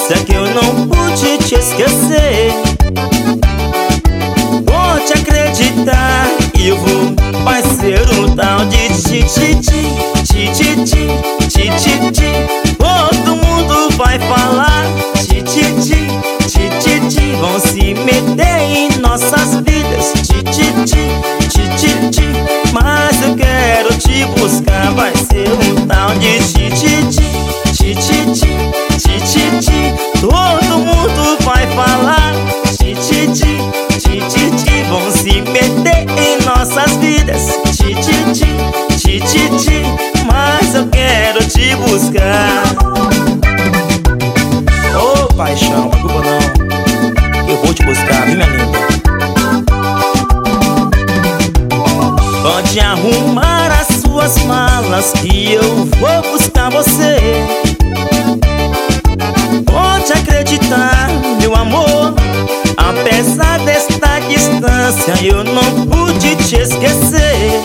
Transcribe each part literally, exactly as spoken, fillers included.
Sei que eu não pude te esquecer. Pode acreditar, eu vou ser um tal de tititi, tititi, tititi. Todo mundo vai falar tititi, tititi. Vão se meter em nossas vidas, tititi, tititi. Mas eu quero te buscar, vai ser um tal de tititi, tititi, tititi. Todo mundo vai falar tititi, tititi. Vão se meter em nossas vidas, tititi, tititi. Mas eu quero te buscar. Ô oh, paixão, não preocupa não, eu vou te buscar, viu minha linda? Pode arrumar as suas malas que eu vou buscar você. Pode acreditar, meu amor, apesar desta distância eu não pude te esquecer.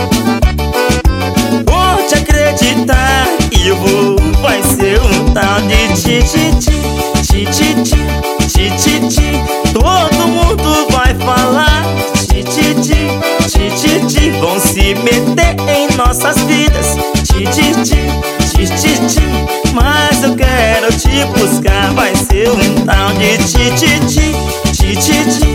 Pode acreditar, eu vou, vai ser um tal de tititi, tititi, tititi. Todo mundo vai falar tititi, tititi. Vão se meter em nossas vidas, tititi, tititi. Mas eu quero te buscar, vai ser um tal de tititi, tititi.